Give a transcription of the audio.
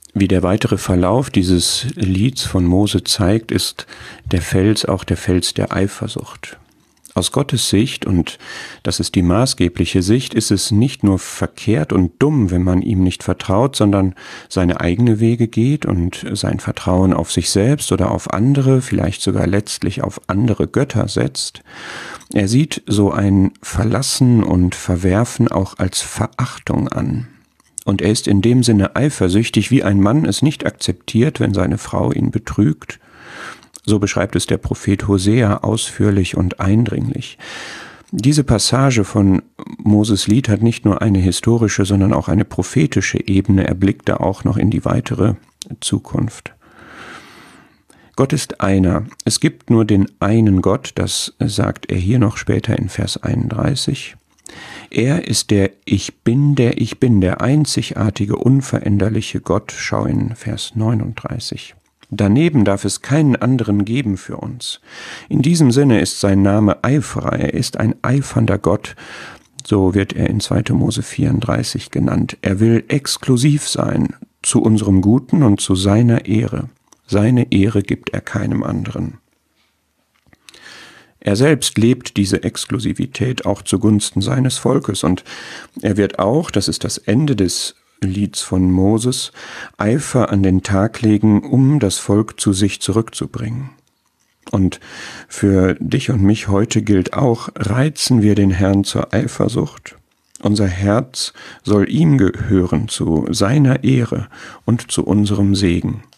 Wie der weitere Verlauf dieses Lieds von Mose zeigt, ist der Fels auch der Fels der Eifersucht. Aus Gottes Sicht, und das ist die maßgebliche Sicht, ist es nicht nur verkehrt und dumm, wenn man ihm nicht vertraut, sondern seine eigene Wege geht und sein Vertrauen auf sich selbst oder auf andere, vielleicht sogar letztlich auf andere Götter setzt. Er sieht so ein Verlassen und Verwerfen auch als Verachtung an. Und er ist in dem Sinne eifersüchtig, wie ein Mann es nicht akzeptiert, wenn seine Frau ihn betrügt. So beschreibt es der Prophet Hosea ausführlich und eindringlich. Diese Passage von Moses Lied hat nicht nur eine historische, sondern auch eine prophetische Ebene. Er blickt da auch noch in die weitere Zukunft. Gott ist einer. Es gibt nur den einen Gott, das sagt er hier noch später in Vers 31. Er ist der Ich Bin, der einzigartige, unveränderliche Gott. Schau in Vers 39. Daneben darf es keinen anderen geben für uns. In diesem Sinne ist sein Name Eiferer, er ist ein eifernder Gott, so wird er in 2. Mose 34 genannt. Er will exklusiv sein, zu unserem Guten und zu seiner Ehre. Seine Ehre gibt er keinem anderen. Er selbst lebt diese Exklusivität auch zugunsten seines Volkes und er wird auch, das ist das Ende des Lieds von Moses, Eifer an den Tag legen, um das Volk zu sich zurückzubringen. Und für dich und mich heute gilt auch, reizen wir den Herrn zur Eifersucht. Unser Herz soll ihm gehören, zu seiner Ehre und zu unserem Segen.